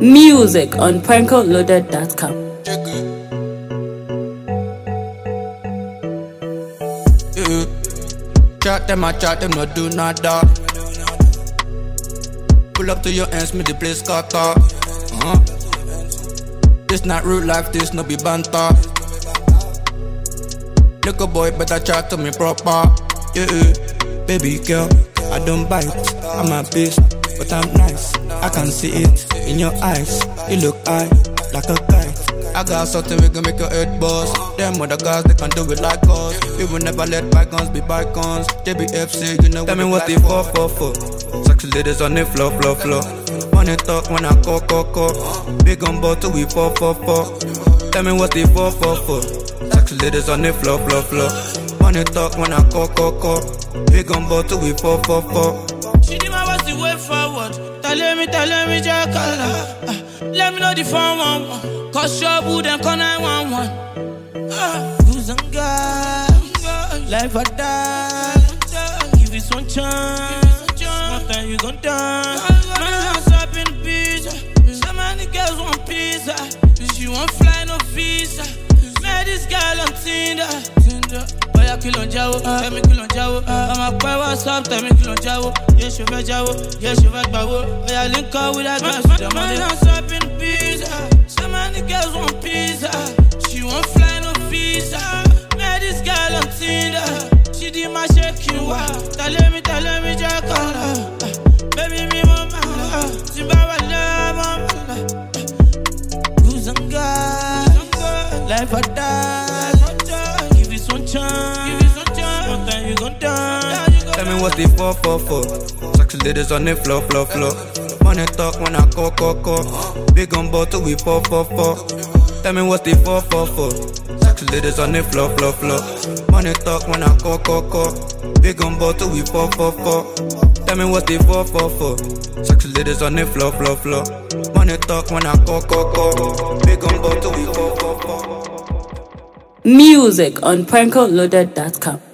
Music on prankoloaded.com. Chat them, no do nada. Pull up to your ends, me the place scatter. This not real life, this no be banter. Little boy better chat to me proper. Baby girl, I don't bite, I'm a beast, but I'm nice. I can see it in your eyes. You look high, like a kite. I got something we can make your head bust. Them other guys, they can do it like us. We will never let bygones be bygones. JBFC, you know. Tell me what they for. Sexy ladies on the floor. Money talk when I call. Big on bottle, we fall. Tell me what they for. Sexy ladies on the floor. Money talk when I call. Big on bottle, we fall. She did my what's the way forward. Tell me, Jack. Let me know the 411. Cause trouble, then call 911. Who's on God? Life or die. Give it one chance. One time you gon' die. Man, house up in the beach. So many girls want pizza. She won't fly no visa. Met this girl on Tinder. Oya kill on Jawo, tell me kill on Jawo. I'm a boy, what's up? Tell me kill on Jawo. Yes, you bet Jawo, yes, you bet Bawo. Oya link up with that girl. Man, house up in the beach. So many girls want pizza. She won't fly no visa. Met this girl on Tinder. She did my shaking wow. Tell me, Jack. Baby, me mama. Zimbabwe love, mama. Who's on God? Life or die. Give it one chance. One time you gon' die. Tell me what they for. Sexy ladies on the floor. Money talk when I call. Big on bottle, we fall. Tell me what they for. Sexy ladies on the floor. Money talk when I call. Big on bottle, we fall. Tell me what they for. Sexy ladies on the floor. Money talk when I call. Big on bottle, we fall. Music on prankoloaded.com.